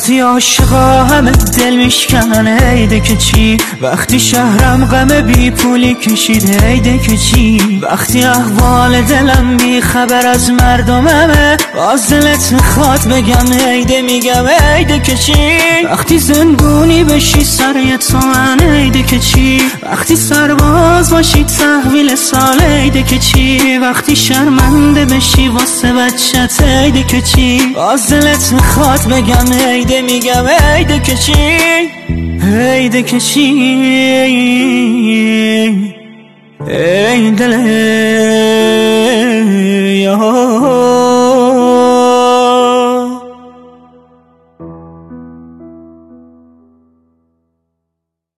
وقتی عاشقا همه دل میشکنن عیده که چی، وقتی شهرم غم بی پولی کشید عیده که چی، وقتی احوال دلم بی خبر از مردممه باز دلت میخواد بگم عیده میگم عیده که چی، وقتی زندونی بشی سر یه تومن عیده که چی، وقتی سرباز باشی تحویل سال عیده که چی، وقتی شرمنده بشی واسه بچت عیده که چی، باز دلت میخواد بگم عیده میگم عیده که چی، عیده که چی، ای دل